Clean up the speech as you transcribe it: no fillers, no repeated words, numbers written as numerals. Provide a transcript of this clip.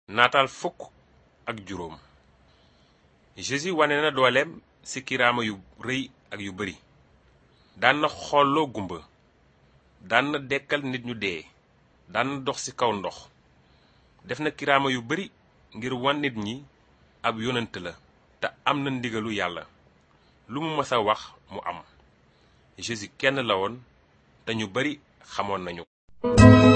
naataal fukk ak juróom. Jésus wane na dooleem ci kiraama yu rëy ak yu bari. daan na xooloo gumba, daan na dekkal nit ñu dee, daan na dox ci kaw ndox. def na kiraama yu bari ngir wan nit ñi ab yonent la te am na ndigalu yàlla. lu mu mës a wax mu am. Jésus kenn la woon te ñu bari xamoon nañu ko.